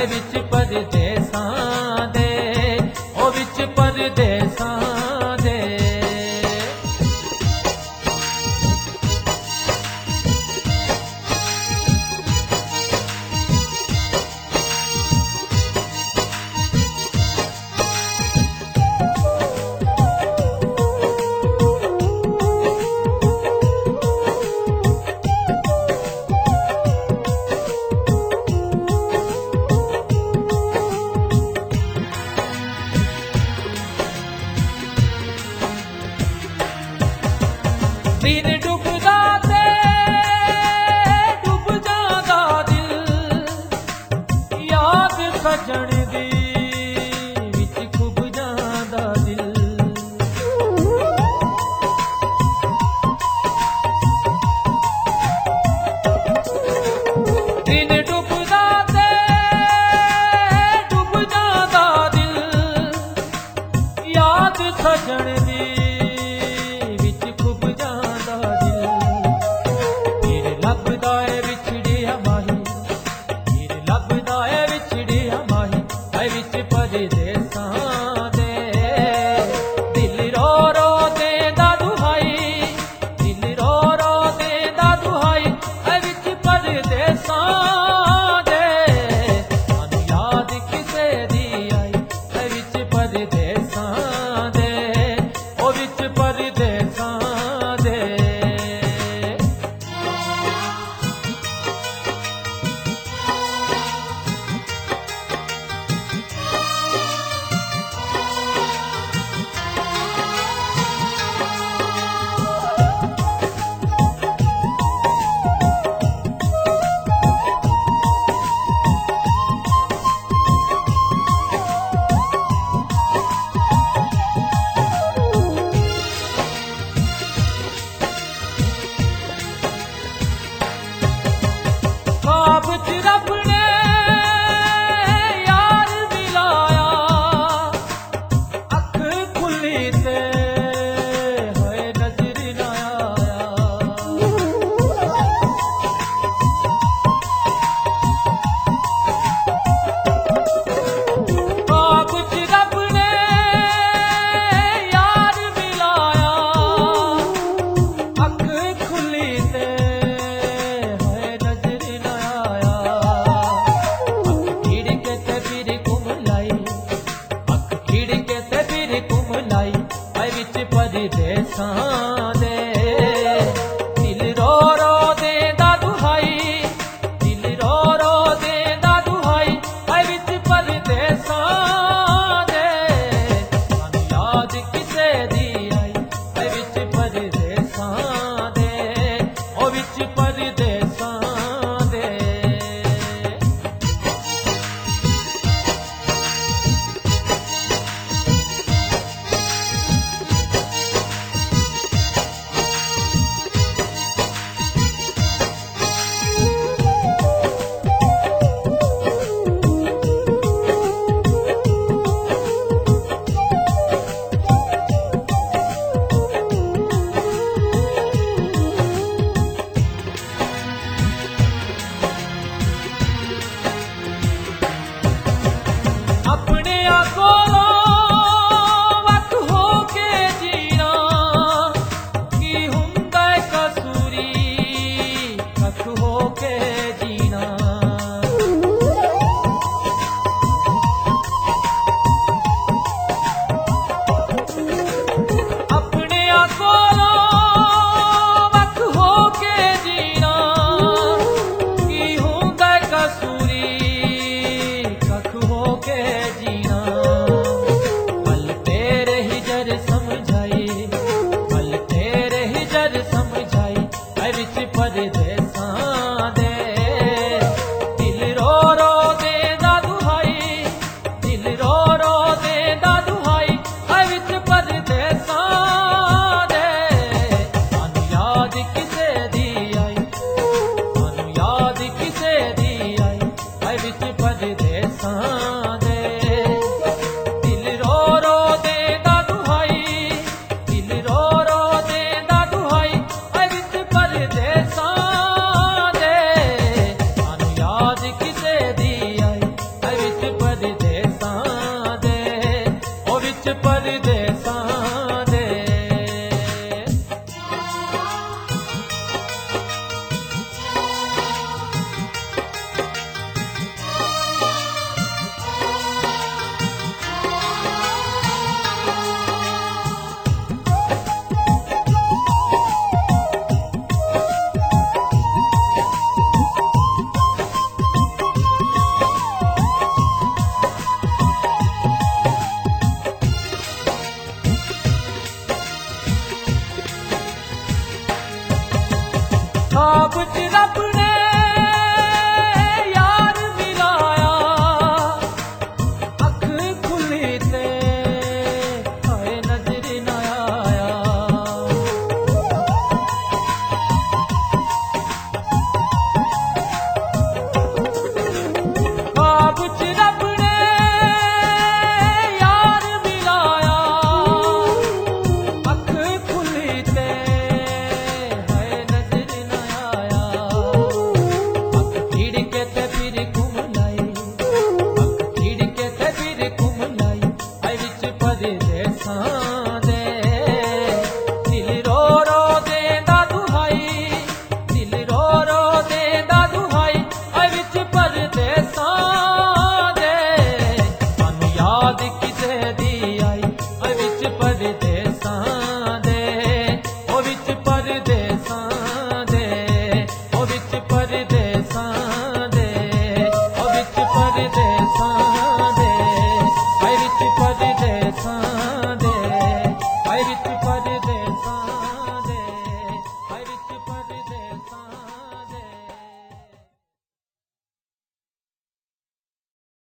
विच परदेसां दे, ओ विच परदेसां दे। दिन डुबदा ते डुब जांदा दिल, याद सजण दी विच खुब जांदा दिल। दिन डुबदा ते डुब जांदा दिल, याद सजण दी परदेसां दे। दिल रो रो देंदा दुहाई, दिल रो रो देंदा दुहाई, विच परदेसां दे। सानू याद किसे दी आई, विच परदेसां दे, ओ विच परदेसां दे। ख्वाब च रब ने यार मिलाया, अख खुली ते होए नजर ना आया। ख्वाब च रब ने यार मिलाया, अख खुली ते परदेसां दे। दिल रो रो देंदा दुहाई, दिल रो रो देंदा दुहाई, विच परदेसां दे। सानू याद किसे दी आई, विच परदेसां दे, ओ विच परदेसां दे। अपने कोलों वक्त हो के जीना, की हुंदा कसूरी वक्त हो के जीना। अपने कोलों वक्त हो के जीना, की हुंदा कसूरी वक्त हो के